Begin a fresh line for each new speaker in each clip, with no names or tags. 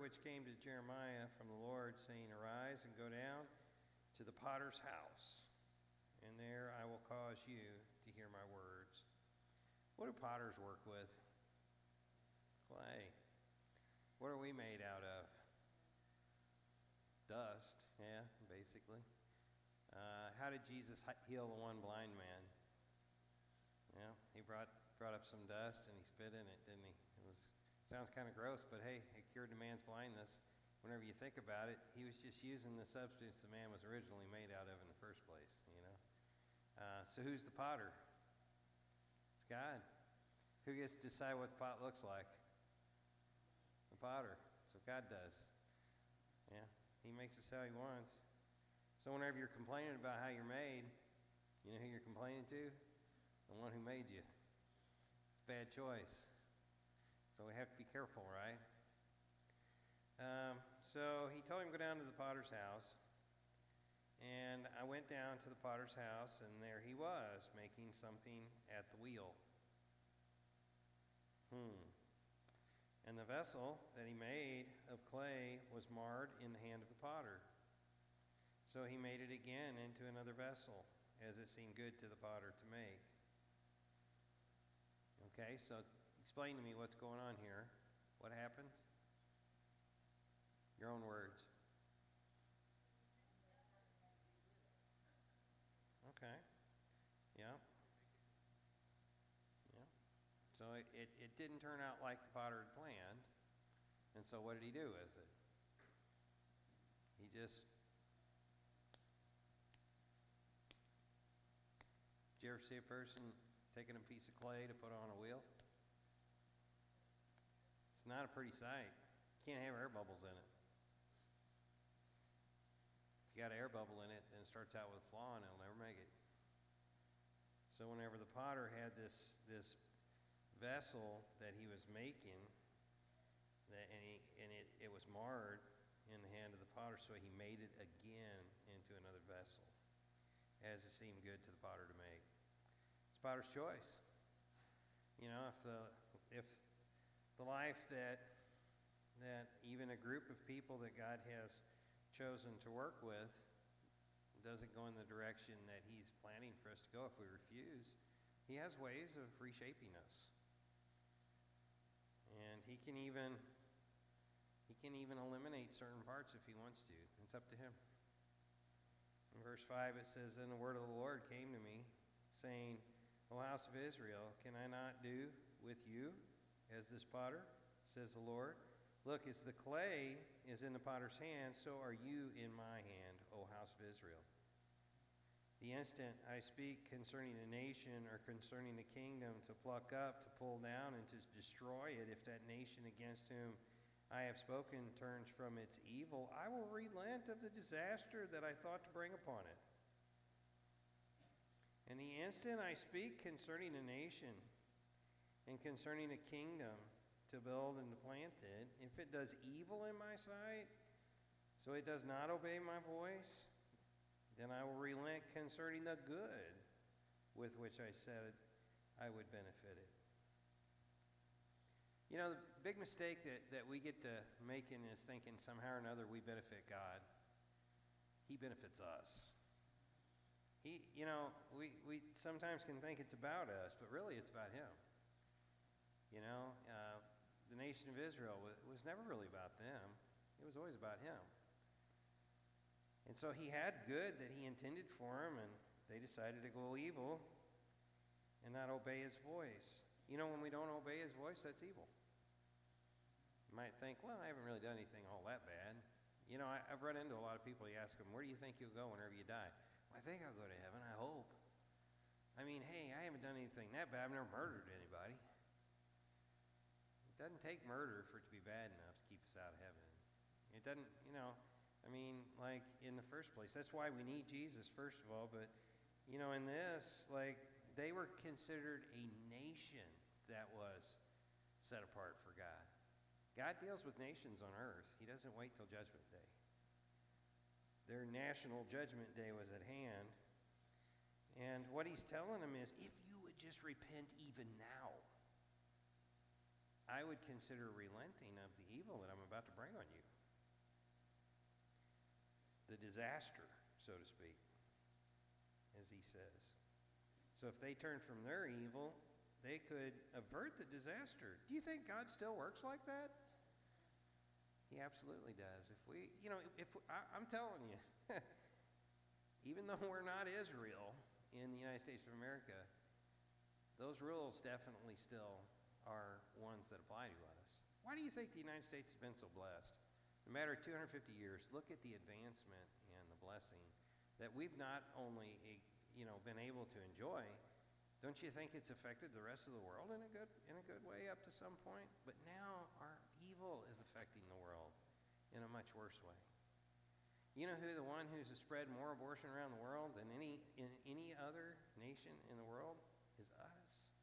which came to Jeremiah from the Lord, saying, Arise and go down to the potter's house, and there I will cause you to hear my words. What do potters work with? Clay. What are we made out of? Dust, yeah, basically. How did Jesus heal the one blind man? Yeah, he brought up some dust and he spit in it, didn't he? Sounds kind of gross, but hey, it cured the man's blindness. Whenever you think about it, he was just using the substance the man was originally made out of in the first place, you know. So who's the potter? It's God. Who gets to decide what the pot looks like? The potter. So God does. Yeah, he makes us how he wants. So whenever you're complaining about how you're made, you know who you're complaining to? The one who made you. It's a bad choice. So we have to be careful, right? So he told him to go down to the potter's house. And I went down to the potter's house, and there he was, making something at the wheel. And the vessel that he made of clay was marred in the hand of the potter. So he made it again into another vessel, as it seemed good to the potter to make. Okay, so explain to me what's going on here. What happened? Your own words. Okay. Yeah. Yeah. So it didn't turn out like the potter had planned. And so what did he do with it? He just... Did you ever see a person taking a piece of clay to put on a wheel? It's not a pretty sight. You can't have air bubbles in it. If you got an air bubble in it, then it starts out with a flaw and it'll never make it. So whenever the potter had this vessel that he was making, and it was marred in the hand of the potter, so he made it again into another vessel, as it seemed good to the potter to make. It's the potter's choice. You know, if the life that even a group of people that God has chosen to work with doesn't go in the direction that he's planning for us to go, if we refuse, he has ways of reshaping us. And he can even eliminate certain parts if he wants to. It's up to him. In verse 5 it says, Then the word of the Lord came to me, saying, O house of Israel, can I not do with you as this potter, says the Lord? Look, as the clay is in the potter's hand, so are you in my hand, O house of Israel. The instant I speak concerning a nation or concerning a kingdom to pluck up, to pull down, and to destroy it, if that nation against whom I have spoken turns from its evil, I will relent of the disaster that I thought to bring upon it. And the instant I speak concerning a nation and concerning a kingdom to build and to plant it, if it does evil in my sight, so it does not obey my voice, then I will relent concerning the good with which I said I would benefit it. You know, the big mistake that we get to making is thinking somehow or another we benefit God. He benefits us. We sometimes can think it's about us, but really it's about him. You know, the nation of Israel was never really about them. It was always about him. And so he had good that he intended for them, and they decided to go evil and not obey his voice. You know, when we don't obey his voice, that's evil. You might think, well, I haven't really done anything all that bad. You know, I've run into a lot of people. You ask them, where do you think you'll go whenever you die? Well, I think I'll go to heaven, I hope. I mean, hey, I haven't done anything that bad. I've never murdered anybody. It doesn't take murder for it to be bad enough to keep us out of heaven. It doesn't, like in the first place. That's why we need Jesus, first of all. But, in this, they were considered a nation that was set apart for God. God deals with nations on earth. He doesn't wait till Judgment Day. Their national Judgment Day was at hand. And what he's telling them is, if you would just repent even now, I would consider relenting of the evil that I'm about to bring on you. The disaster, so to speak, as he says. So if they turn from their evil, they could avert the disaster. Do you think God still works like that? He absolutely does. I'm telling you, even though we're not Israel in the United States of America, those rules definitely still are ones that apply to us. Why do you think the United States has been so blessed? No matter 250 years, look at the advancement and the blessing that we've not only been able to enjoy. Don't you think it's affected the rest of the world in a good way up to some point? But now our evil is affecting the world in a much worse way. You know who the one who's spread more abortion around the world than in any other nation in the world is us.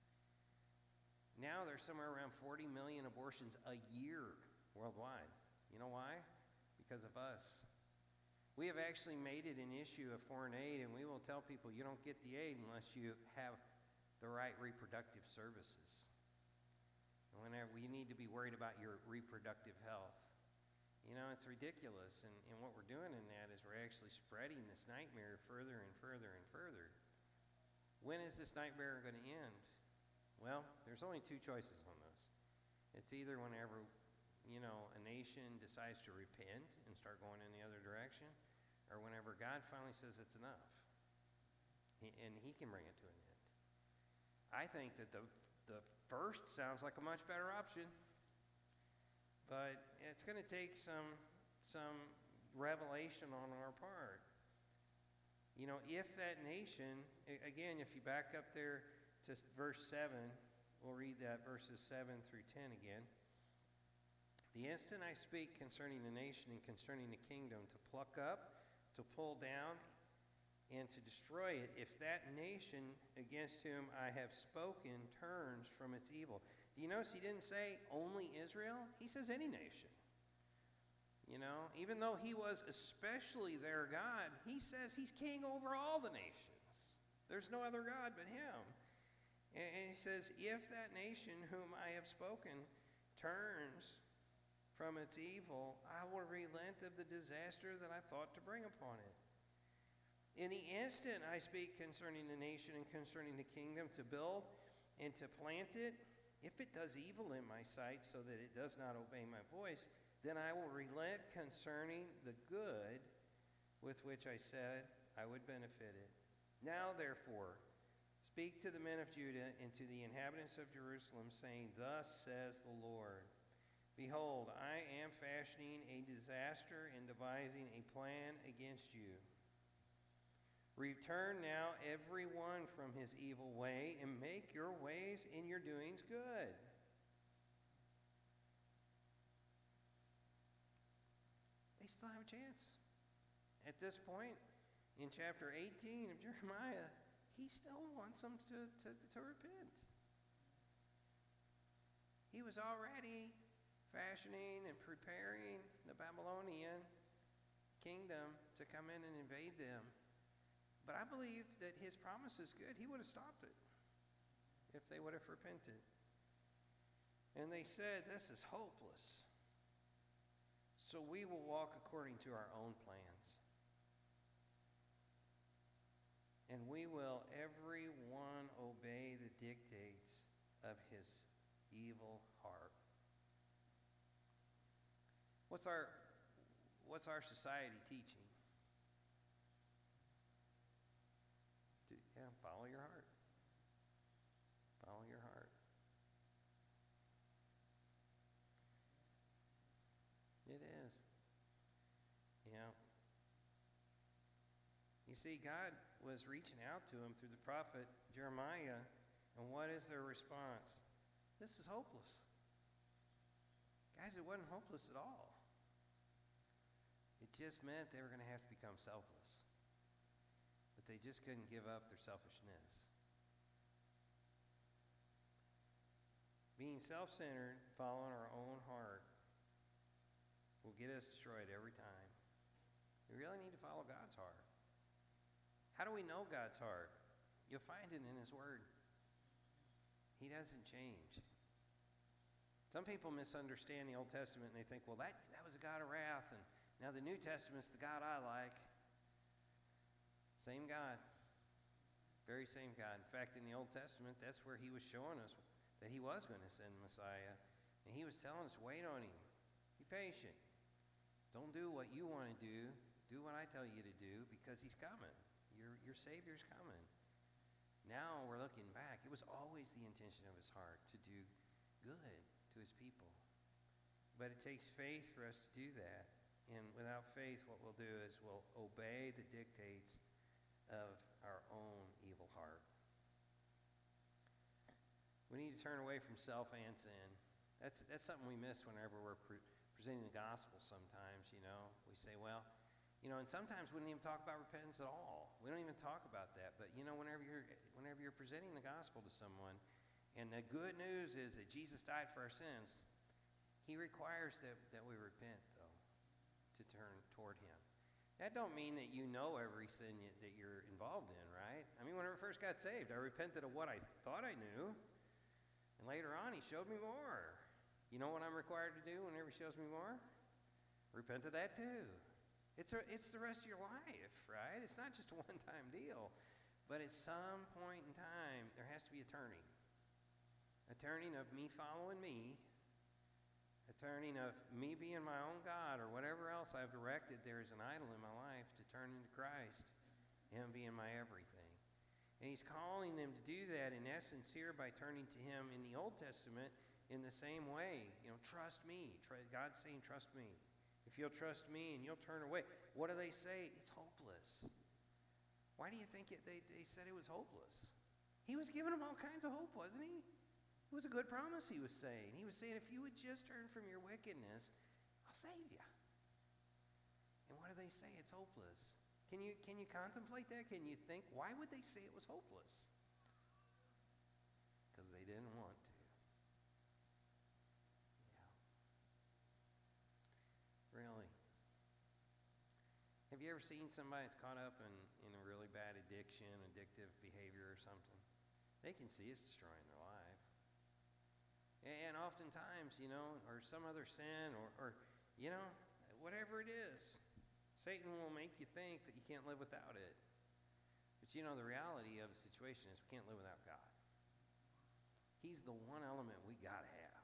Now there's somewhere around 40 million abortions a year worldwide. You know why? Because of us. We have actually made it an issue of foreign aid, and we will tell people you don't get the aid unless you have the right reproductive services. And whenever you need to be worried about your reproductive health. It's ridiculous. And what we're doing in that is we're actually spreading this nightmare further and further and further. When is this nightmare going to end? Well, there's only two choices on this. It's either whenever a nation decides to repent and start going in the other direction, or whenever God finally says it's enough, and he can bring it to an end. I think that the first sounds like a much better option, but it's going to take some revelation on our part. If that nation, again, if you back up there to verse 7, we'll read that verses 7 through 10 again. The instant I speak concerning the nation and concerning the kingdom, to pluck up, to pull down, and to destroy it, if that nation against whom I have spoken turns from its evil. Do you notice he didn't say only Israel? He says any nation. Even though he was especially their God, he says he's king over all the nations. There's no other God but him. And he says, if that nation whom I have spoken turns from its evil, I will relent of the disaster that I thought to bring upon it. In the instant I speak concerning the nation and concerning the kingdom, to build and to plant it, if it does evil in my sight so that it does not obey my voice, then I will relent concerning the good with which I said I would benefit it. Now therefore, speak to the men of Judah and to the inhabitants of Jerusalem, saying, Thus says the Lord, Behold, I am fashioning a disaster and devising a plan against you. Return now every one from his evil way, and make your ways and your doings good. They still have a chance. At this point, in chapter 18 of Jeremiah, he still wants them to repent. He was already fashioning and preparing the Babylonian kingdom to come in and invade them. But I believe that his promise is good. He would have stopped it if they would have repented. And they said, this is hopeless. So we will walk according to our own plans. And we will every one obey the dictates of his evil heart. What's our society teaching? Follow your heart. Follow your heart. It is. You see, God was reaching out to him through the prophet Jeremiah, and what is their response? This is hopeless. Guys, it wasn't hopeless at all. It just meant they were going to have to become selfless. But they just couldn't give up their selfishness. Being self-centered, following our own heart, will get us destroyed every time. We really need to follow God's heart. How do we know God's heart? You'll find it in his word. He doesn't change. Some people misunderstand the Old Testament and they think, well, that was a God of wrath, and now the New Testament's the God I like. Same God. Very same God. In fact, in the Old Testament, that's where he was showing us that he was going to send Messiah. And he was telling us, wait on him. Be patient. Don't do what you want to do. Do what I tell you to do, because he's coming. Your Savior's coming. Now we're looking back. It was always the intention of his heart to do good to his people. But it takes faith for us to do that. And without faith, what we'll do is we'll obey the dictates of our own evil heart. We need to turn away from self and sin. That's something we miss whenever we're presenting the gospel sometimes, We say, well, and sometimes we don't even talk about repentance at all. We don't even talk about that. But, whenever you're presenting the gospel to someone, and the good news is that Jesus died for our sins, he requires that we repent, though, to turn toward him. That don't mean that you know every sin that you're involved in, right? I mean, whenever I first got saved, I repented of what I thought I knew, and later on, he showed me more. You know what I'm required to do whenever he shows me more? Repent of that too. It's the rest of your life, right? It's not just a one-time deal. But at some point in time, there has to be a turning. A turning of me following me. A turning of me being my own God, or whatever else I've directed there is an idol in my life, to turn into Christ, him being my everything. And he's calling them to do that, in essence, here by turning to him in the Old Testament in the same way. Trust me. God's saying, trust me. If you'll trust me and you'll turn away. What do they say? It's hopeless. Why do you think they said it was hopeless? He was giving them all kinds of hope, wasn't he? It was a good promise he was saying. He was saying, if you would just turn from your wickedness, I'll save you. And what do they say? It's hopeless. Can you contemplate that? Can you think, why would they say it was hopeless? Because they didn't want to. Really. Have you ever seen somebody that's caught up in a really bad addiction, addictive behavior or something? They can see it's destroying their life. And oftentimes, or some other sin, or whatever it is, Satan will make you think that you can't live without it. But the reality of the situation is we can't live without God. He's the one element we got to have.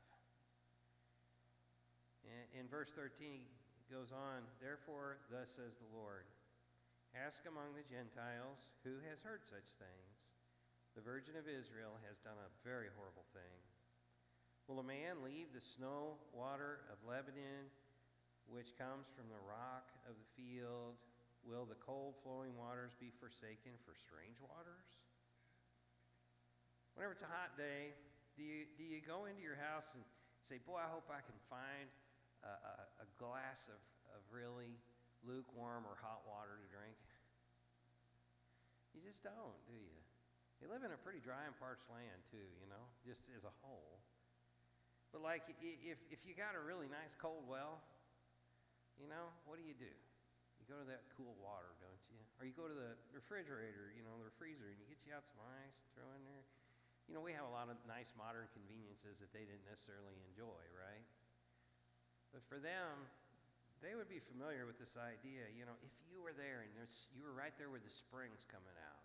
In verse 13, it goes on, therefore, thus says the Lord, ask among the Gentiles who has heard such things. The Virgin of Israel has done a very horrible thing. Will a man leave the snow water of Lebanon, which comes from the rock of the field? Will the cold flowing waters be forsaken for strange waters? Whenever it's a hot day, do you go into your house and say, boy, I hope I can find a glass of really lukewarm or hot water to drink? You just don't, do you? You live in a pretty dry and parched land too, just as a whole. But like if you got a really nice cold well, what do? You go to that cool water, don't you? Or you go to the refrigerator, the freezer, and you get you out some ice, throw in there. We have a lot of nice modern conveniences that they didn't necessarily enjoy, right? But for them, they would be familiar with this idea, if you were there and you were right there where the spring's coming out,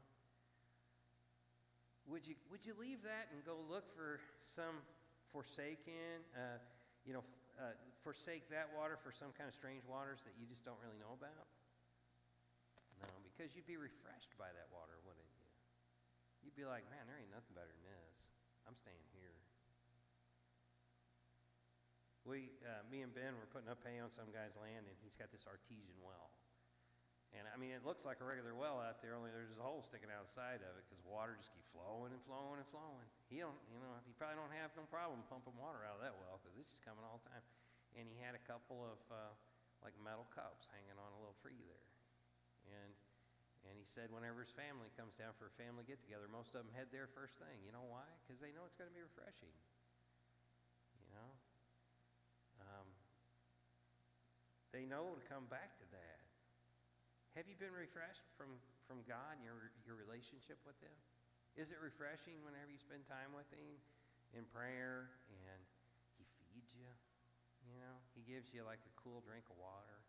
would you leave that and go look for some forsaken, forsake that water for some kind of strange waters that you just don't really know about? No, because you'd be refreshed by that water, wouldn't you? You'd be like, man, there ain't nothing better than this. I'm staying here. Me and Ben were putting up hay on some guy's land, and he's got this artesian well. And I mean, it looks like a regular well out there, only there's a hole sticking outside of it because water just keeps flowing and flowing and flowing. He probably don't have no problem pumping water out of that well because it's just coming all the time. And he had a couple of like metal cups hanging on a little tree there. And he said whenever his family comes down for a family get-together, most of them head there first thing. You know why? Because they know it's going to be refreshing. They know to come back to that. Have you been refreshed from God and your relationship with Him? Is it refreshing whenever you spend time with Him in prayer and He gives you like a cool drink of water.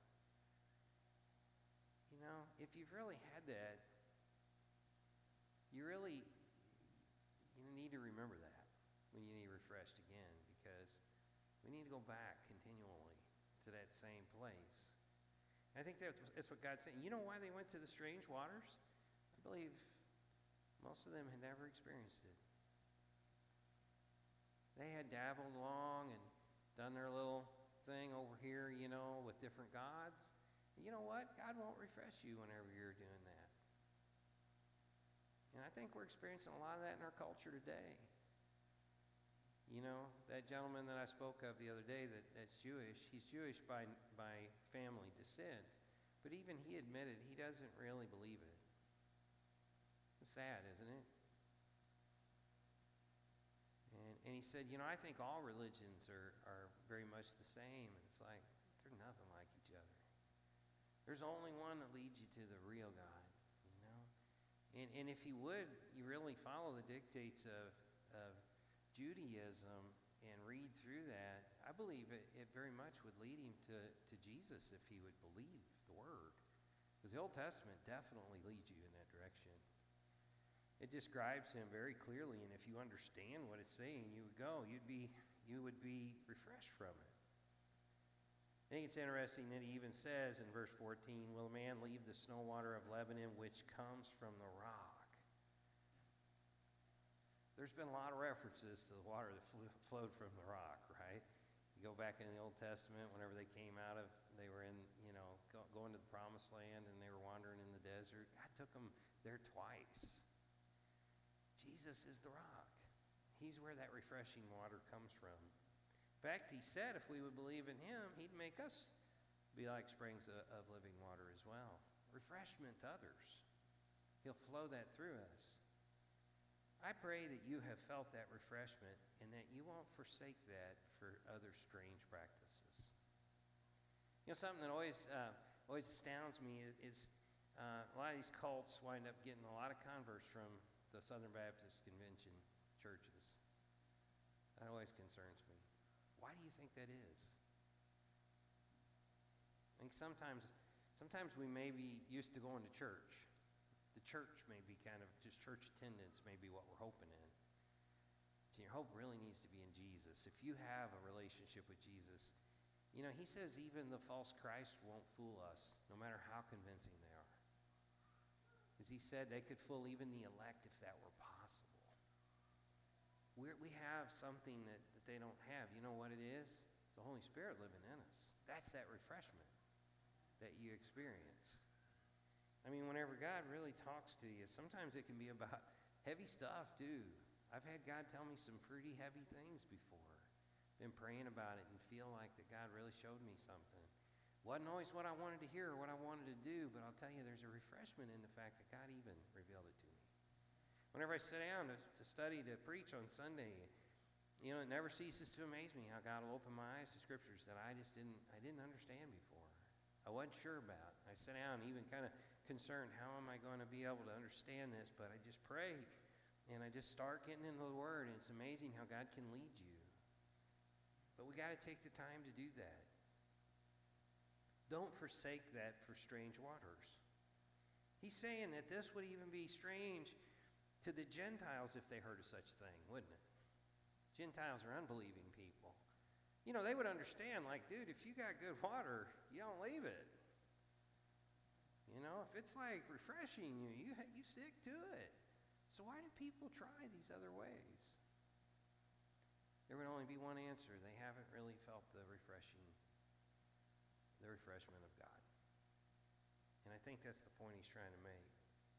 If you've really had that, you need to remember that when you need refreshed again, because we need to go back continually to that same place. I think that's what God's saying. You know why they went to the strange waters? I believe most of them had never experienced it. They had dabbled along and done their little thing over here, with different gods. You know what? God won't refresh you whenever you're doing that. And I think we're experiencing a lot of that in our culture today. That gentleman that I spoke of the other day that's Jewish, he's Jewish by family descent, but even he admitted he doesn't really believe it. It's sad, isn't it? And he said, I think all religions are very much the same. And it's like, they're nothing like each other. There's only one that leads you to the real God, And if you really follow the dictates of Judaism and read through that, I believe it very much would lead him to Jesus if he would believe the Word. Because the Old Testament definitely leads you in that direction. It describes him very clearly, and if you understand what it's saying, you would be refreshed from it. I think it's interesting that he even says in verse 14, will a man leave the snow water of Lebanon, which comes from the rock? There's been a lot of references to the water that flowed from the rock, right? You go back in the Old Testament, whenever they came they were in, going to the Promised Land, and they were wandering in the desert. God took them there twice. Jesus is the rock. He's where that refreshing water comes from. In fact, he said if we would believe in him, he'd make us be like springs of living water as well. Refreshment to others. He'll flow that through us. I pray that you have felt that refreshment and that you won't forsake that for other strange practices. Something that always astounds me is a lot of these cults wind up getting a lot of converts from the Southern Baptist Convention churches. That always concerns me. Why do you think that is? I think sometimes we may be used to going to church. The church may be kind of just church attendance may be what we're hoping in. So your hope really needs to be in Jesus. If you have a relationship with Jesus, he says even the false Christ won't fool us, no matter how convincing they are. As he said, they could fool even the elect if that were possible. We have something that they don't have. You know what it is? It's the Holy Spirit living in us. That's that refreshment that you experience. I mean, whenever God really talks to you, sometimes it can be about heavy stuff too. I've had God tell me some pretty heavy things before. Been praying about it and feel like that God really showed me something. Wasn't always what I wanted to hear or what I wanted to do, but I'll tell you there's a refreshment in the fact that God even revealed it to me. Whenever I sit down to study, to preach on Sunday, it never ceases to amaze me how God will open my eyes to scriptures that I didn't understand before. I wasn't sure about. I sit down even kind of concerned, how am I going to be able to understand this? But I just pray, and I just start getting into the Word, and it's amazing how God can lead you. But we got to take the time to do that. Don't forsake that for strange waters. He's saying that this would even be strange to the Gentiles if they heard of such a thing, wouldn't it? Gentiles are unbelieving people. They would understand, like, dude, if you got good water, you don't leave it. If it's like refreshing you stick to it. So why do people try these other ways? There would only be one answer. They haven't really felt the refreshment of God. And I think that's the point he's trying to make.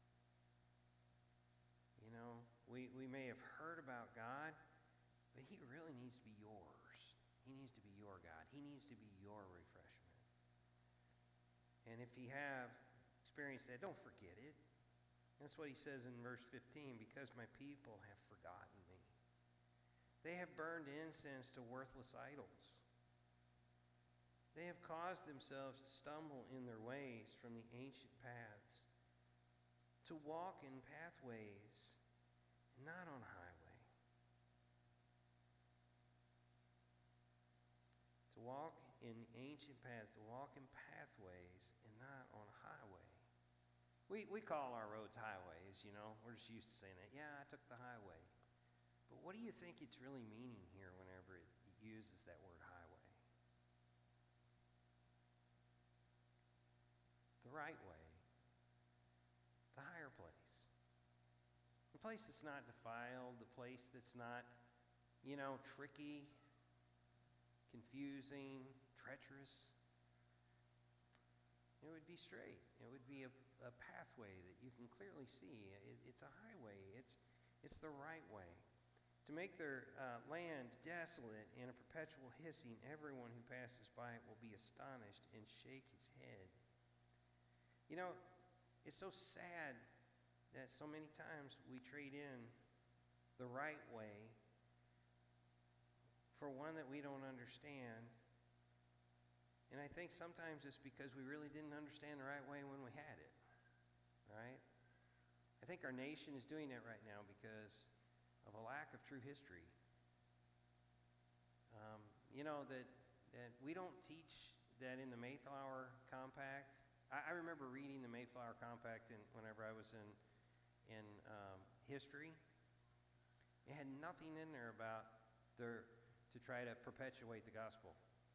We may have heard about God, but he really needs to be yours. He needs to be your God. He needs to be your refreshment. And if you have experienced that, don't forget it. That's what he says in verse 15, because my people have forgotten me. They have burned incense to worthless idols. They have caused themselves to stumble in their ways from the ancient paths, to walk in pathways, and not on highway. To walk in ancient paths, to walk in pathways and not on a highway. We call our roads highways, you know. We're just used to saying that. Yeah, I took the highway. But what do you think it's really meaning here whenever it uses that word highway? The right way. The higher place. The place that's not defiled, the place that's not, tricky, confusing, treacherous. It would be straight. It would be a pathway that you can clearly see. It's a highway. It's the right way. To make their land desolate and a perpetual hissing, everyone who passes by it will be astonished and shake his head. It's so sad that so many times we trade in the right way for one that we don't understand. And I think sometimes it's because we really didn't understand the right way when we had it, right? I think our nation is doing that right now because of a lack of true history. That we don't teach that in the Mayflower Compact. I remember reading the Mayflower Compact whenever I was in history. It had nothing in there about to try to perpetuate the gospel.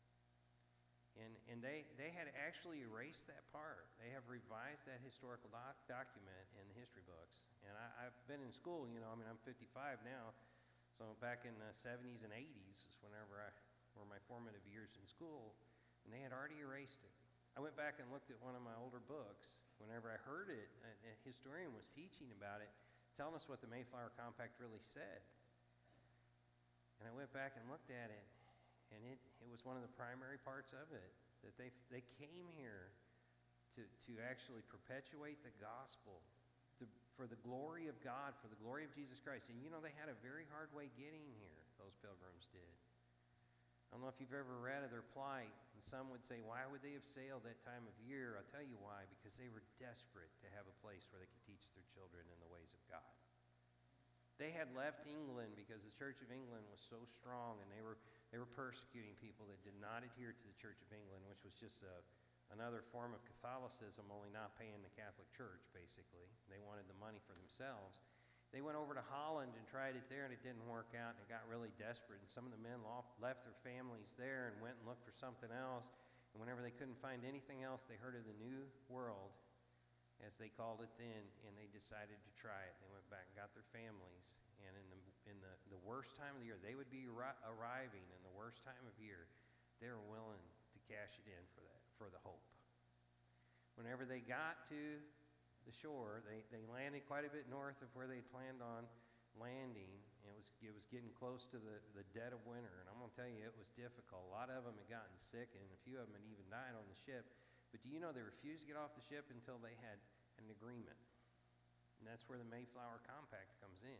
And they had actually erased that part. They have revised that historical document in the history books. And I've been in school, I'm 55 now. So back in the 70s and 80s is were my formative years in school. And they had already erased it. I went back and looked at one of my older books. Whenever I heard it, a historian was teaching about it, telling us what the Mayflower Compact really said. And I went back and looked at it. And it was one of the primary parts of it, that they came here to actually perpetuate the gospel for the glory of God, for the glory of Jesus Christ. And they had a very hard way getting here, those pilgrims did. I don't know if you've ever read of their plight, and some would say, why would they have sailed that time of year? I'll tell you why, because they were desperate to have a place where they could teach their children in the ways of God. They had left England because the Church of England was so strong, and they were persecuting people that did not adhere to the Church of England, which was just another form of Catholicism, only not paying the Catholic Church, basically. They wanted the money for themselves. They went over to Holland and tried it there, and it didn't work out, and it got really desperate. And some of the men left their families there and went and looked for something else. And whenever they couldn't find anything else, they heard of the New World, as they called it then, and they decided to try it. They went back and got their families. And in the worst time of the year, they would be arriving in the worst time of year. They were willing to cash it in for the hope. Whenever they got to the shore, they landed quite a bit north of where they planned on landing. And it was getting close to the dead of winter. And I'm going to tell you, it was difficult. A lot of them had gotten sick, and a few of them had even died on the ship. But do you know they refused to get off the ship until they had an agreement? And that's where the Mayflower Compact comes in.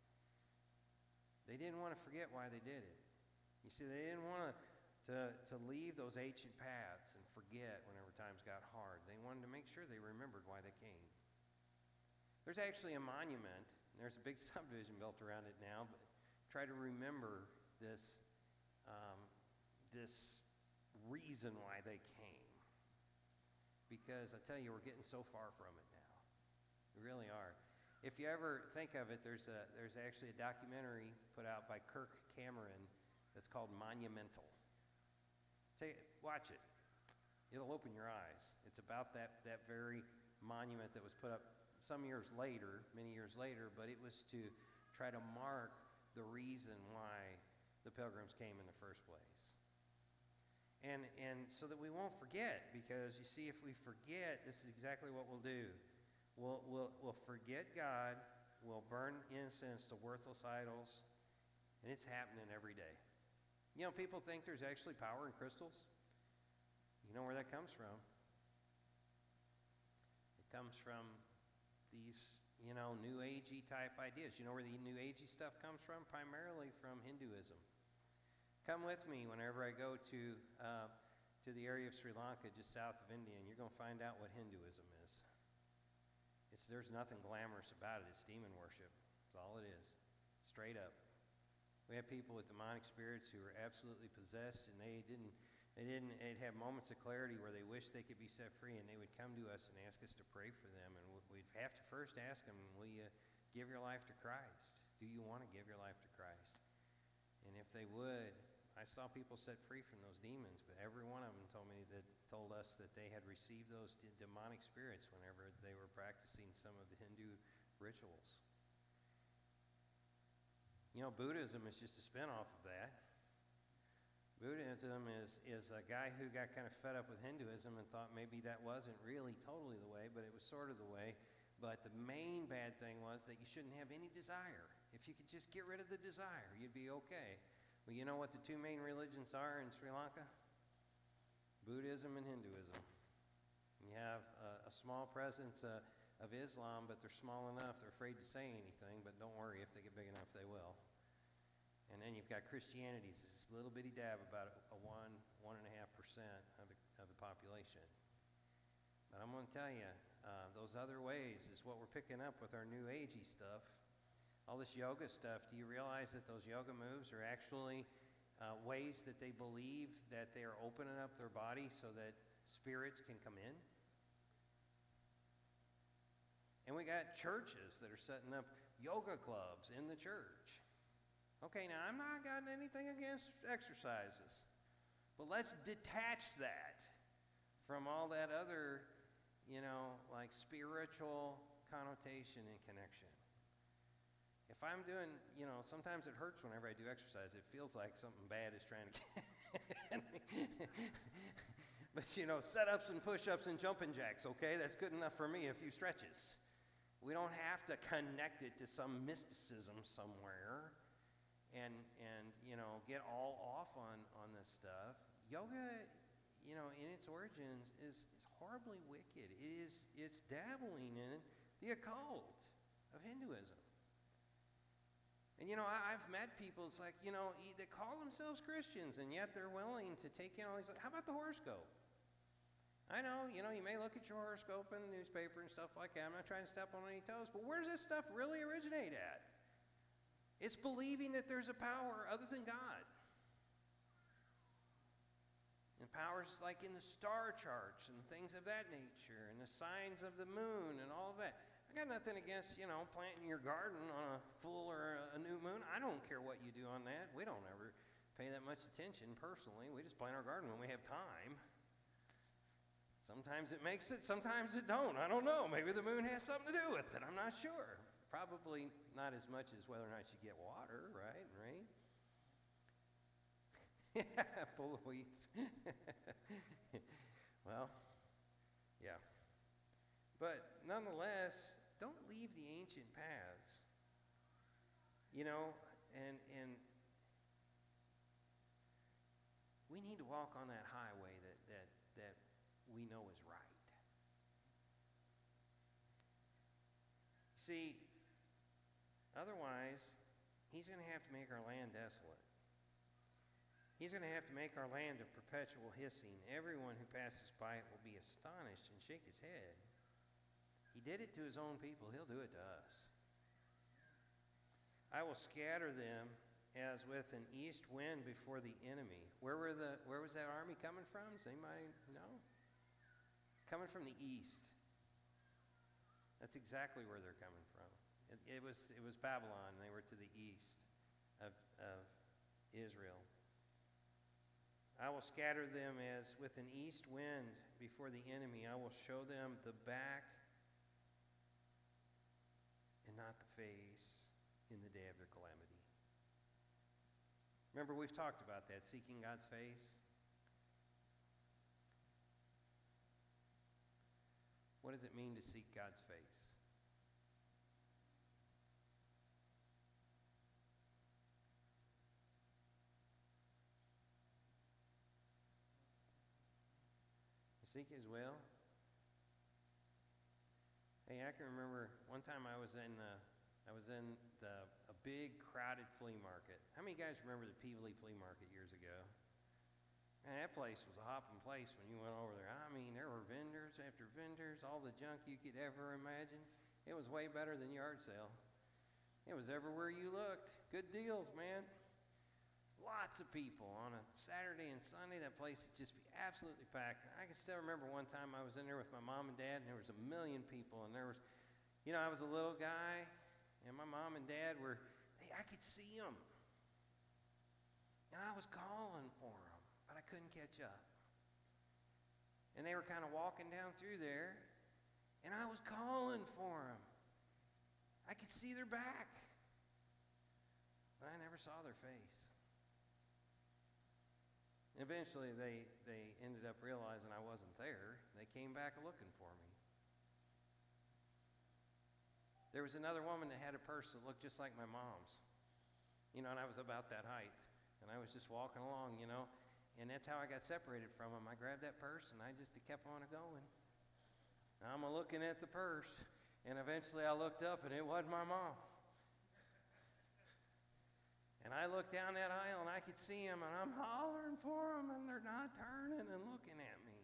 They didn't want to forget why they did it. You see, they didn't want to leave those ancient paths and forget whenever times got hard. They wanted to make sure they remembered why they came. There's actually a monument, and there's a big subdivision built around it now, but try to remember this reason why they came. Because I tell you, we're getting so far from it now. We really are. If you ever think of it, there's actually a documentary put out by Kirk Cameron that's called Monumental. Watch it. It'll open your eyes. It's about that very monument that was put up many years later, but it was to try to mark the reason why the Pilgrims came in the first place. And so that we won't forget, because you see, if we forget, this is exactly what we'll do. We'll forget God, we'll burn incense to worthless idols, and it's happening every day. People think there's actually power in crystals. You know where that comes from? It comes from these, New Agey type ideas. You know where the New Agey stuff comes from? Primarily from Hinduism. Come with me whenever I go to the area of Sri Lanka, just south of India, and you're going to find out what Hinduism is. There's nothing glamorous about it. It's demon worship. That's all it is. Straight up. We have people with demonic spirits who are absolutely possessed, and they They'd have moments of clarity where they wish they could be set free, and they would come to us and ask us to pray for them. And we'd have to first ask them, will you give your life to Christ? Do you want to give your life to Christ? And if they would, I saw people set free from those demons, but every one of them told us that they had received those demonic spirits whenever they were practicing some of the Hindu rituals. You know, Buddhism is just a spin-off of that. Buddhism is a guy who got kind of fed up with Hinduism and thought maybe that wasn't really totally the way, but it was sort of the way. But the main bad thing was that you shouldn't have any desire. If you could just get rid of the desire, you'd be okay. Well, you know what the two main religions are in Sri Lanka? Buddhism and Hinduism. You have a small presence of Islam, but they're small enough, they're afraid to say anything, but don't worry, if they get big enough, they will. And then you've got Christianity, it's this little bitty dab, about a 1.5% of the population. But I'm going to tell you, those other ways is what we're picking up with our new agey stuff. All this yoga stuff, do you realize that those yoga moves are actually ways that they believe that they are opening up their body so that spirits can come in? And we got churches that are setting up yoga clubs in the church. Okay, now I'm not got anything against exercises, but let's detach that from all that other, like spiritual connotation and connection. If I'm doing, sometimes it hurts whenever I do exercise. It feels like something bad is trying to get me. But, set-ups and push-ups and jumping jacks, okay? That's good enough for me, a few stretches. We don't have to connect it to some mysticism somewhere and get all off on this stuff. Yoga, in its origins is horribly wicked. It's dabbling in the occult of Hinduism. And I've met people, it's like, they call themselves Christians, and yet they're willing to take in all these, how about the horoscope? I know, you may look at your horoscope in the newspaper and stuff like that. I'm not trying to step on any toes, but where does this stuff really originate at? It's believing that there's a power other than God. And powers like in the star charts and things of that nature, and the signs of the moon and all of that. I got nothing against, planting your garden on a full or a new moon. I don't care what you do on that. We don't ever pay that much attention personally. We just plant our garden when we have time. Sometimes it makes it, sometimes it don't. I don't know. Maybe the moon has something to do with it. I'm not sure. Probably not as much as whether or not you get water, right? Rain. Yeah, full of weeds. Well, yeah. But nonetheless, don't leave the ancient paths. And we need to walk on that highway that we know is right. See, otherwise, he's going to have to make our land desolate. He's going to have to make our land a perpetual hissing. Everyone who passes by it will be astonished and shake his head. He did it to his own people. He'll do it to us. I will scatter them as with an east wind before the enemy. Where was that army coming from? Does anybody know? Coming from the east. That's exactly where they're coming from. It was Babylon. They were to the east of Israel. I will scatter them as with an east wind before the enemy. I will show them the back and not the face in the day of their calamity. Remember, we've talked about that, seeking God's face. What does it mean to seek God's face? Seek his will. Hey, I can remember one time I was in a big crowded flea market. How many of you guys remember the Peevely Flea Market years ago? Man, that place was a hopping place when you went over there. I mean, there were vendors after vendors, all the junk you could ever imagine. It was way better than yard sale. It was everywhere you looked. Good deals, man. lots of people. On a Saturday and Sunday, that place would just be absolutely packed. I can still remember one time I was in there with my mom and dad, and there was 1 million people. And there was, I was a little guy, and my mom and dad were, I could see them. And I was calling for them, but I couldn't catch up. And they were kind of walking down through there, and I was calling for them. I could see their back, but I never saw their face. Eventually, they ended up realizing I wasn't there. They came back looking for me. There was another woman that had a purse that looked just like my mom's. And I was about that height. And I was just walking along, and that's how I got separated from them. I grabbed that purse, and I just kept on going. Now I'm looking at the purse, and eventually I looked up, and it wasn't my mom. And I looked down that aisle, and I could see them, and I'm hollering for them, and they're not turning and looking at me.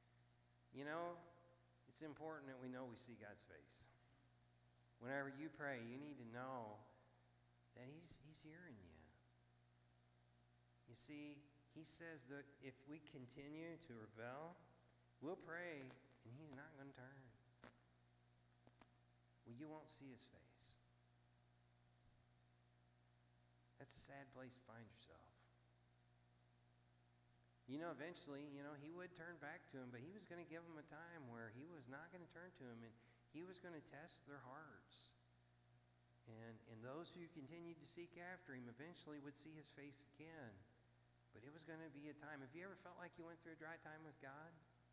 It's important that we know we see God's face. Whenever you pray, you need to know that He's hearing you. You see, He says that if we continue to rebel, we'll pray, and He's not going to turn. Well, you won't see His face. That's a sad place to find yourself. Eventually, He would turn back to him, but He was going to give them a time where He was not going to turn to him, and He was going to test their hearts. And those who continued to seek after Him eventually would see His face again. But it was going to be a time. Have you ever felt like you went through a dry time with God?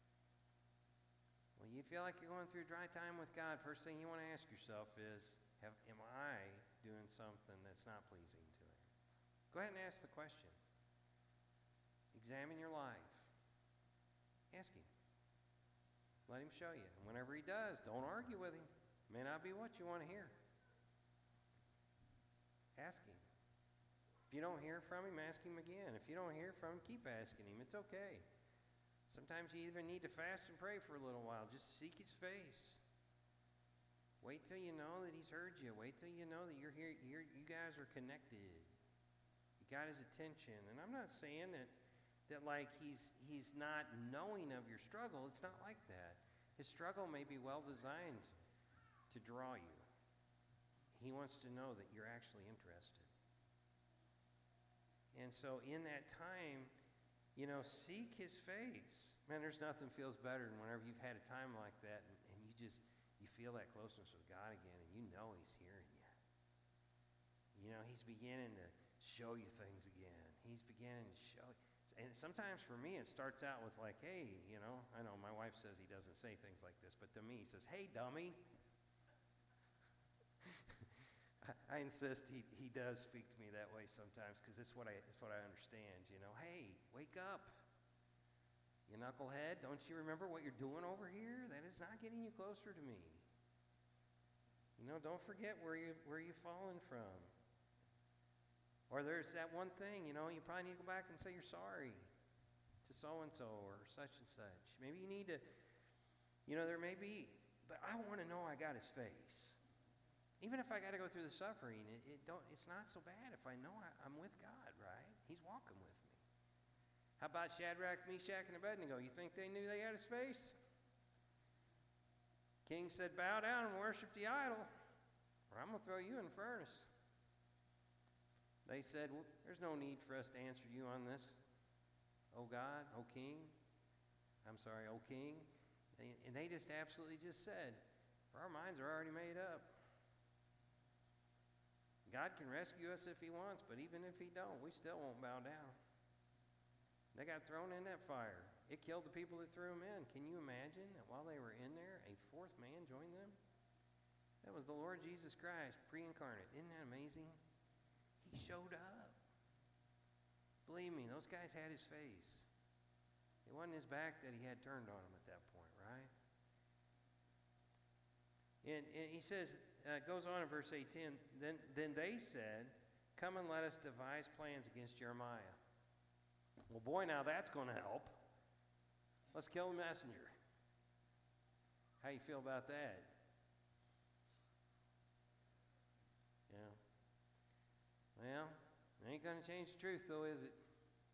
Well, you feel like you're going through a dry time with God, first thing you want to ask yourself is, am I doing something that's not pleasing to Him? Go ahead and ask the question. Examine your life. Ask Him. Let Him show you. And whenever He does, don't argue with Him. It may not be what you want to hear. Ask Him. If you don't hear from Him, ask Him again. If you don't hear from Him, keep asking Him. It's okay. Sometimes you even need to fast and pray for a little while. Just seek His face. Wait till you know that He's heard you. Wait till you know that you're here. You guys are connected. You got His attention. And I'm not saying that like He's not knowing of your struggle. It's not like that. His struggle may be well designed to draw you. He wants to know that you're actually interested. And so in that time, seek His face. Man, there's nothing feels better than whenever you've had a time like that and you feel that closeness with God again, and you know He's hearing you. He's beginning to show you things again. He's beginning to show you. And sometimes for me it starts out with like, hey, I know my wife says He doesn't say things like this, but to me He says, hey, dummy. I insist he does speak to me that way sometimes because it's what I understand. Hey, wake up. You knucklehead, don't you remember what you're doing over here? That is not getting you closer to me. Don't forget where you've fallen from. Or there's that one thing, you probably need to go back and say you're sorry to so-and-so or such and such. Maybe you need to, there may be, but I want to know I got His face. Even if I got to go through the suffering, it's not so bad if I know I'm with God, right? He's walking with me. How about Shadrach, Meshach, and Abednego? You think they knew they had His face? King said, bow down and worship the idol, or I'm going to throw you in the furnace. They said, well, there's no need for us to answer you on this, O God, O King. I'm sorry, O King. And they just absolutely just said, our minds are already made up. God can rescue us if He wants, but even if He don't, we still won't bow down. They got thrown in that fire. It killed the people that threw them in. Can you imagine that while they were in there, a fourth man joined them? That was the Lord Jesus Christ, pre-incarnate. Isn't that amazing? He showed up. Believe me, those guys had His face. It wasn't His back that He had turned on them at that point, right? And He says, goes on in verse 18, then they said, come and let us devise plans against Jeremiah. Well, boy, now that's going to help. Let's kill the messenger. How you feel about that? Yeah. Well, it ain't going to change the truth, though, is it?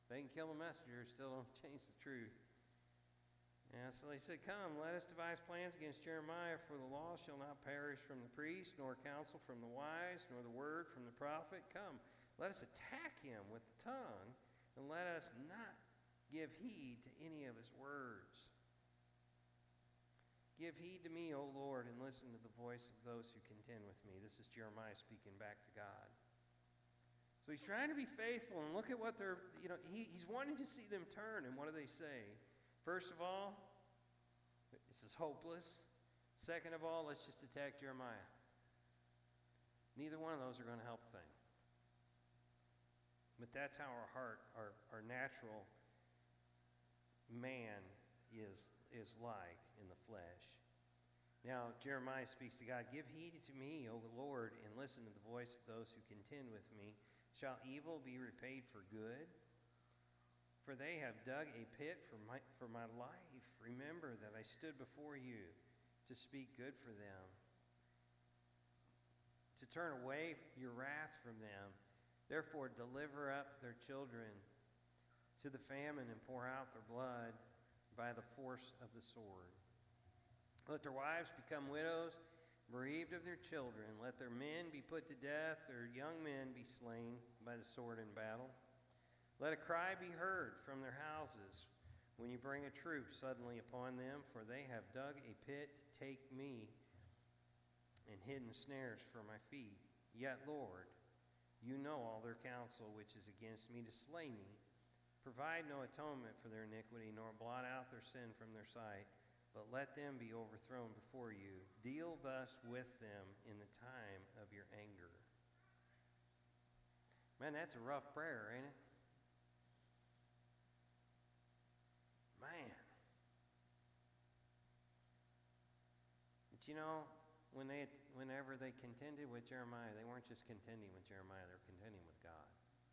They can kill the messenger, still don't change the truth. And so they said, "Come, let us devise plans against Jeremiah, for the law shall not perish from the priest, nor counsel from the wise, nor the word from the prophet. Come, let us attack him with the tongue, and let us not give heed to any of his words. Give heed to me, O Lord, and listen to the voice of those who contend with me." This is Jeremiah speaking back to God. So he's trying to be faithful, and look at what they're, he's wanting to see them turn, and what do they say? First of all, this is hopeless. Second of all, let's just attack Jeremiah. Neither one of those are going to help a thing. But that's how our heart, our natural man is like in the flesh. Now, Jeremiah speaks to God, "Give heed to me, O Lord, and listen to the voice of those who contend with me. Shall evil be repaid for good? For they have dug a pit for my life. Remember that I stood before you to speak good for them, to turn away your wrath from them. Therefore deliver up their children to the famine and pour out their blood by the force of the sword. Let their wives become widows, bereaved of their children. Let their men be put to death, their young men be slain by the sword in battle. Let a cry be heard from their houses when you bring a troop suddenly upon them, for they have dug a pit to take me and hidden snares for my feet. Yet, Lord, you know all their counsel which is against me to slay me. Provide no atonement for their iniquity, nor blot out their sin from their sight, but let them be overthrown before you. Deal thus with them in the time of your anger." Man, that's a rough prayer, ain't it? Man. But whenever they contended with Jeremiah, they weren't just contending with Jeremiah, they were contending with God.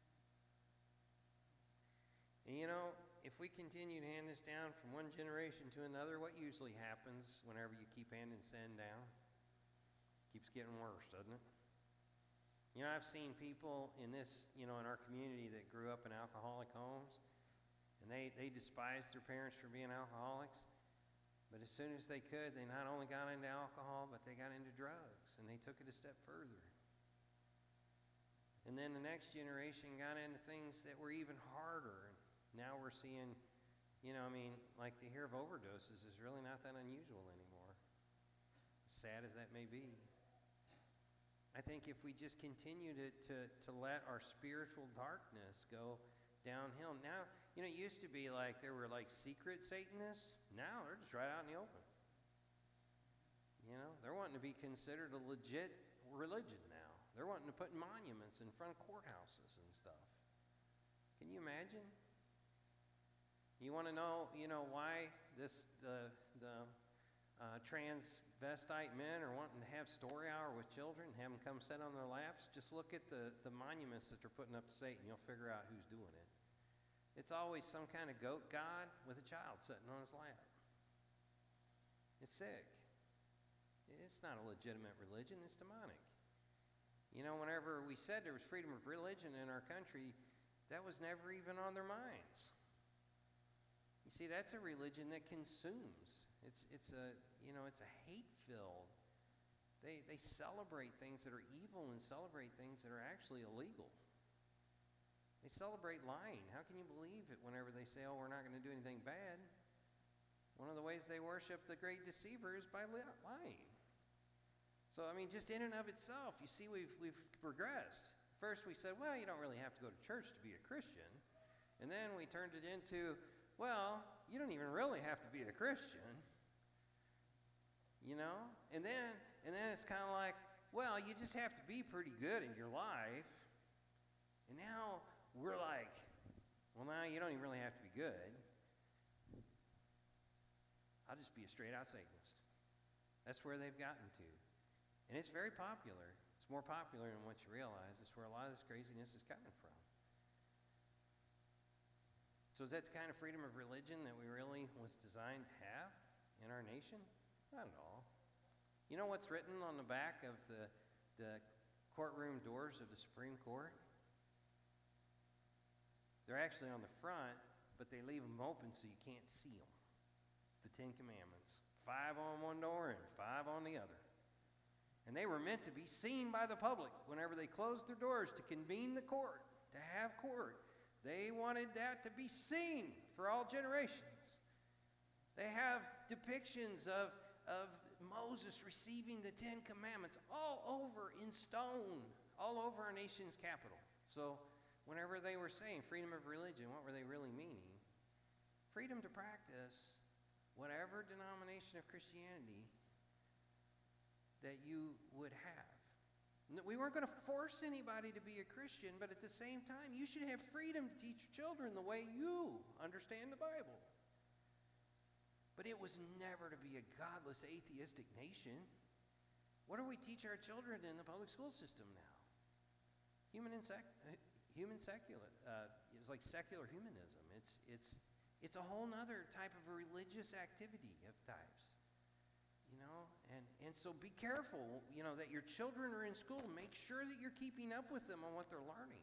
And if we continue to hand this down from one generation to another, what usually happens whenever you keep handing sin down? It keeps getting worse, doesn't it? I've seen people in our community that grew up in alcoholic homes, and they despised their parents for being alcoholics, but as soon as they could, they not only got into alcohol, but they got into drugs, and they took it a step further. And then the next generation got into things that were even harder. Now we're seeing, like to hear of overdoses is really not that unusual anymore, as sad as that may be. I think if we just continue to let our spiritual darkness go downhill. Now, it used to be like there were like secret Satanists. Now they're just right out in the open. They're wanting to be considered a legit religion now. They're wanting to put monuments in front of courthouses and stuff. Can you imagine? You want to know, why the transvestite men are wanting to have story hour with children and have them come sit on their laps? Just look at the monuments that they're putting up to Satan. You'll figure out who's doing it. It's always some kind of goat god with a child sitting on his lap. It's sick. It's not a legitimate religion. It's demonic. Whenever we said there was freedom of religion in our country, that was never even on their minds. You see, that's a religion that consumes. It's a hate-filled. They celebrate things that are evil and celebrate things that are actually illegal. They celebrate lying. How can you believe it whenever they say, "Oh, we're not going to do anything bad"? One of the ways they worship the great deceiver is by lying. So, just in and of itself, you see we've progressed. First we said, well, you don't really have to go to church to be a Christian. And then we turned it into, well, you don't even really have to be a Christian. And then it's kind of like, well, you just have to be pretty good in your life. And now we're like, well, now you don't even really have to be good. I'll just be a straight-out Satanist. That's where they've gotten to. And it's very popular. It's more popular than what you realize. It's where a lot of this craziness is coming from. So is that the kind of freedom of religion that we really was designed to have in our nation? Not at all. You know what's written on the back of the courtroom doors of the Supreme Court? They're actually on the front, but they leave them open so you can't see them. It's the Ten Commandments. 5 on one door and 5 on the other. And they were meant to be seen by the public whenever they closed their doors to convene the court, to have court. They wanted that to be seen for all generations. They have depictions of Moses receiving the Ten Commandments all over in stone, all over our nation's capital. So whenever they were saying freedom of religion, what were they really meaning? Freedom to practice whatever denomination of Christianity that you would have. We weren't going to force anybody to be a Christian, but at the same time, you should have freedom to teach your children the way you understand the Bible. But it was never to be a godless, atheistic nation. What do we teach our children in the public school system now? Human secular. It's like secular humanism. It's a whole other type of a religious activity of types. And so be careful, that your children are in school. Make sure that you're keeping up with them on what they're learning.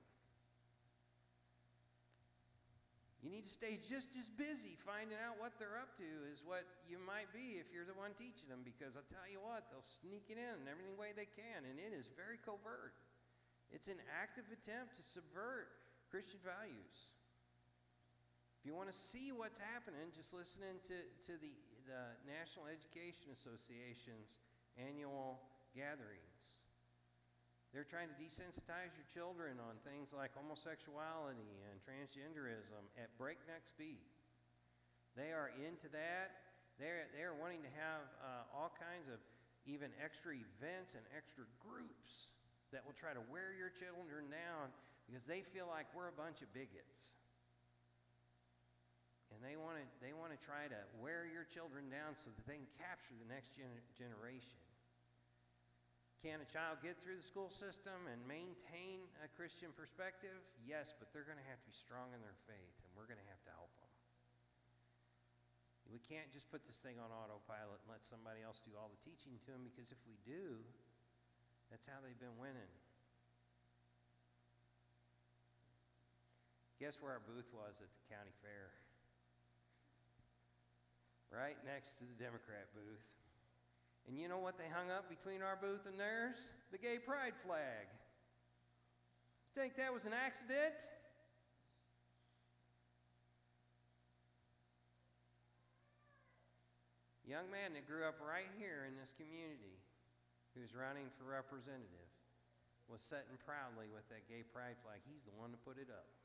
You need to stay just as busy finding out what they're up to as what you might be if you're the one teaching them, because I'll tell you what, they'll sneak it in every way they can, and it is very covert. It's an active attempt to subvert Christian values. If you want to see what's happening, just listen to the National Education Association's annual gatherings. They're trying to desensitize your children on things like homosexuality and transgenderism at breakneck speed. They are into that. They are wanting to have all kinds of even extra events and extra groups that will try to wear your children down because they feel like we're a bunch of bigots. And they want to try to wear your children down so that they can capture the next generation. Can a child get through the school system and maintain a Christian perspective? Yes, but they're going to have to be strong in their faith, and we're going to have to help them. We can't just put this thing on autopilot and let somebody else do all the teaching to them, because if we do, that's how they've been winning. Guess where our booth was at the county fair? Right next to the Democrat booth. And you know what they hung up between our booth and theirs? The gay pride flag. You think that was an accident? Young man that grew up right here in this community, who's running for representative, was sitting proudly with that gay pride flag. He's the one to put it up.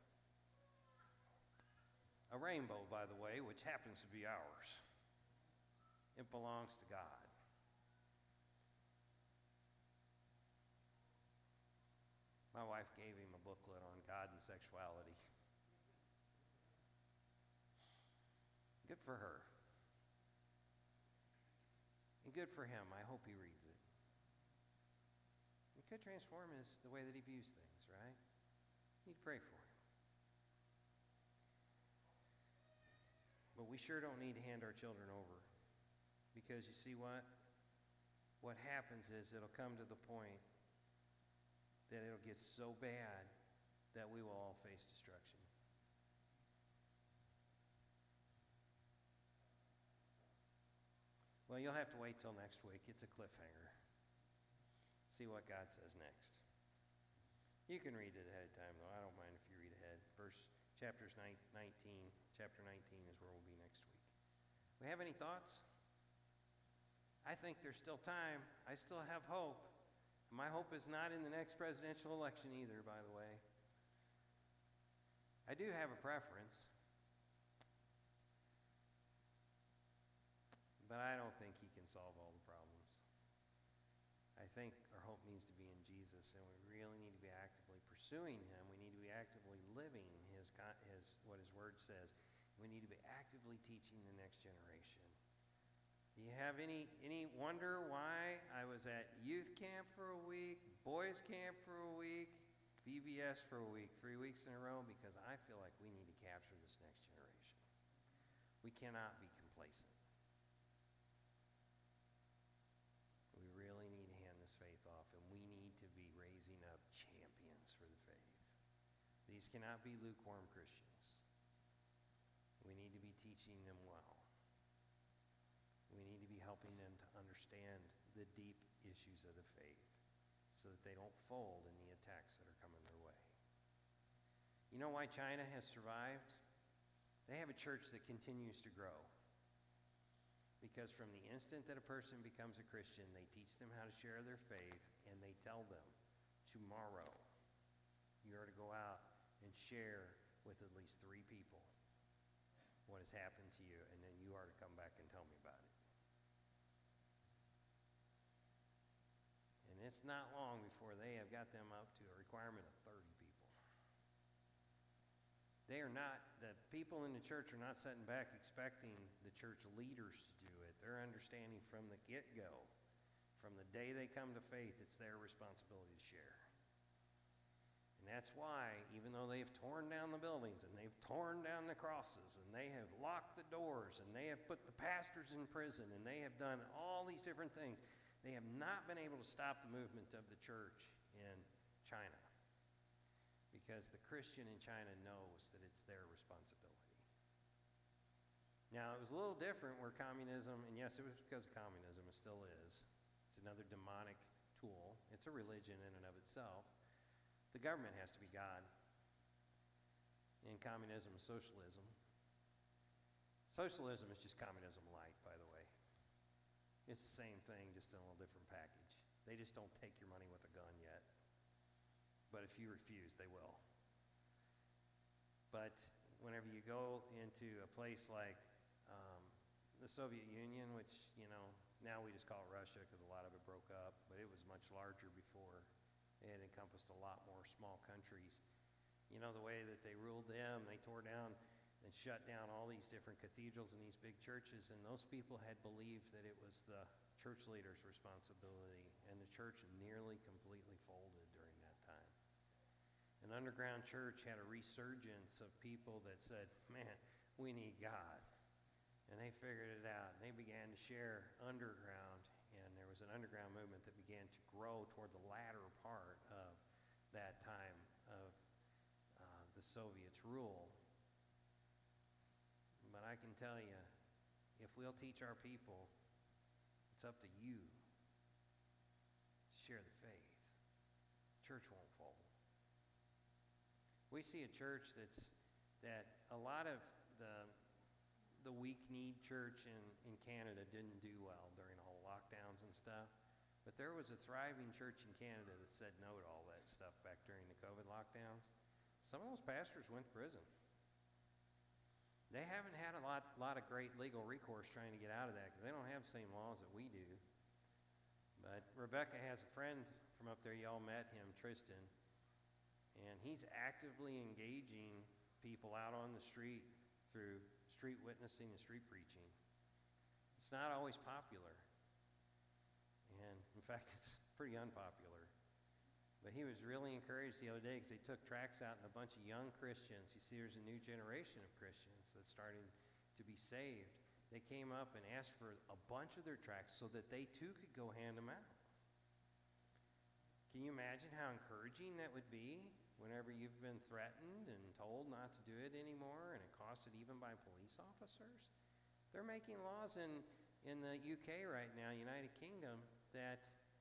A rainbow, by the way, which happens to be ours. It belongs to God. My wife gave him a booklet on God and sexuality. Good for her. And good for him. I hope he reads it. It could transform the way that he views things, right? You need to pray for him. But we sure don't need to hand our children over. Because you see what? What happens is it'll come to the point that it'll get so bad that we will all face destruction. Well, you'll have to wait till next week. It's a cliffhanger. See what God says next. You can read it ahead of time, though. I don't mind if you read ahead. Chapter 19 is where we'll be next week. We have any thoughts? I think there's still time. I still have hope. My hope is not in the next presidential election either, by the way. I do have a preference. But I don't think he can solve all the problems. I think our hope needs to be in Jesus, and we really need to be actively pursuing him. We need to be actively living what his word says. We need to be actively teaching the next generation. Do you have any wonder why I was at youth camp for a week, boys camp for a week, VBS for a week, 3 weeks in a row? Because I feel like we need to capture this next generation. We cannot be complacent. We really need to hand this faith off, and we need to be raising up champions for the faith. These cannot be lukewarm Christians. We need to be teaching them well. We need to be helping them to understand the deep issues of the faith so that they don't fold in the attacks that are coming their way. You know why China has survived? They have a church that continues to grow. Because from the instant that a person becomes a Christian, they teach them how to share their faith, and they tell them, tomorrow, you are to go out and share with at least 3 people what has happened to you, and then you are to come back and tell me about it. And it's not long before they have got them up to a requirement of 30 people. The people in the church are not sitting back expecting the church leaders to do it. They're understanding from the get-go, from the day they come to faith, it's their responsibility to share. And that's why, even though they've torn down the buildings and they've torn down the crosses and they have locked the doors and they have put the pastors in prison and they have done all these different things, they have not been able to stop the movement of the church in China. Because the Christian in China knows that it's their responsibility. Now, it was a little different where communism, and yes, it was because of communism, it still is. It's another demonic tool. It's a religion in and of itself. The government has to be God. And communism is socialism. Socialism is just communism light, by the way. It's the same thing, just in a little different package. They just don't take your money with a gun yet. But if you refuse, they will. But whenever you go into a place like the Soviet Union, which, now we just call it Russia because a lot of it broke up, but it was much larger before. It encompassed a lot more small countries. You know, the way that they ruled them, they tore down and shut down all these different cathedrals and these big churches, and those people had believed that it was the church leader's responsibility, and the church nearly completely folded during that time. An underground church had a resurgence of people that said, man, we need God. And they figured it out. And they began to share underground, and there was an underground movement that began to grow toward the latter part of that time of the Soviets' rule. But I can tell you, if we'll teach our people, it's up to you to share the faith. Church won't fold. We see a church that a lot of the weak-kneed church in Canada didn't do well during all the lockdowns and stuff. But there was a thriving church in Canada that said no to all that stuff back during the COVID lockdowns. Some of those pastors went to prison. They haven't had a lot of great legal recourse trying to get out of that because they don't have the same laws that we do. But Rebecca has a friend from up there. Y'all met him, Tristan. And he's actively engaging people out on the street through street witnessing and street preaching. It's not always popular. And in fact, it's pretty unpopular. But he was really encouraged the other day because they took tracts out and a bunch of young Christians. You see, there's a new generation of Christians that's starting to be saved. They came up and asked for a bunch of their tracts so that they too could go hand them out. Can you imagine how encouraging that would be whenever you've been threatened and told not to do it anymore and accosted even by police officers? They're making laws in the UK right now, United Kingdom, that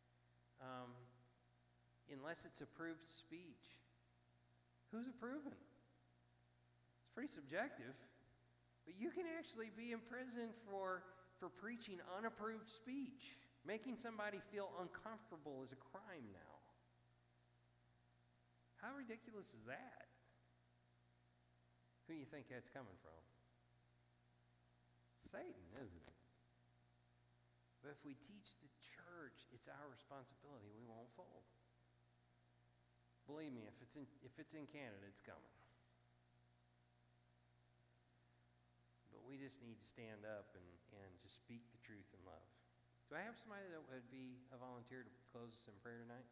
unless it's approved speech, who's approving? It's pretty subjective, but you can actually be imprisoned for preaching unapproved speech. Making somebody feel uncomfortable is a crime now. How ridiculous is that? Who do you think that's coming from? Satan, isn't it? But if we teach the church, it's our responsibility. We won't fold. Believe me, if it's in Canada, it's coming. But we just need to stand up and just speak the truth in love. Do I have somebody that would be a volunteer to close us in prayer tonight?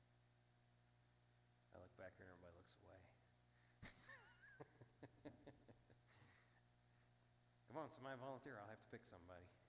I look back here and everybody looks away. Come on, somebody volunteer. I'll have to pick somebody.